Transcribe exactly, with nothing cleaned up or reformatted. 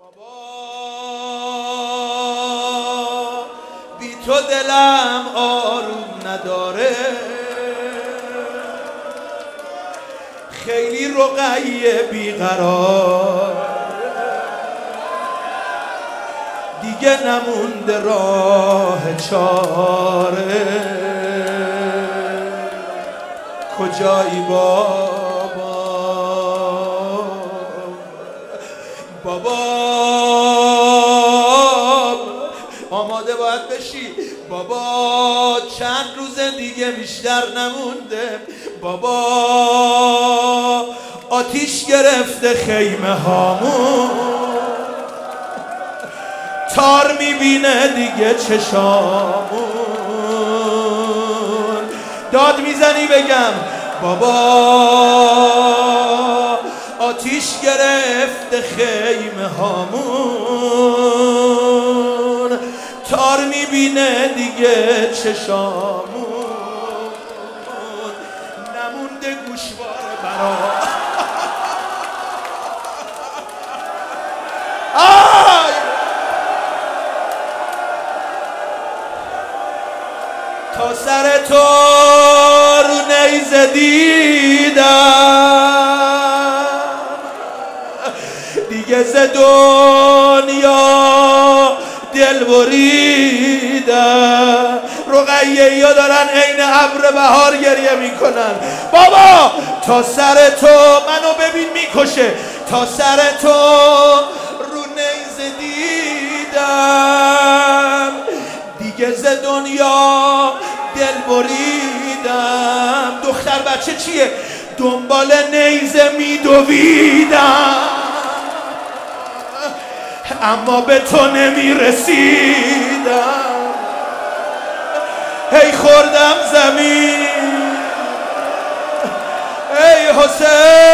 بابا بی تو دلم آروم نداره، خیلی رقیه بیقرار، دیگه نمونده راه چاره. کجایی بابا؟ بابا آماده باید بشی بابا، چند روز دیگه بیشتر نمونده بابا، آتیش گرفته خیمه هامون، تار میبینه دیگه چشامون. داد میزنی بگم بابا، آتیش گرفته خیمه هامون، تار میبینه دیگه چشامون، نمونده گوشواره برا. آی تا سر تو رو نیزه دیدم، دیگه ز دنیا دل بریدم. رقیه یا دارن عین ابر بهار گریه میکنن. بابا تا سر تو منو ببین میکشه، تا سر تو رو نیزه دیدم، دیگه ز دنیا دل بریدم. دختر بچه چیه؟ دنبال نیزه میدویدم، اما به تو نمیرسیدم. هی خوردم زمین، ای حسین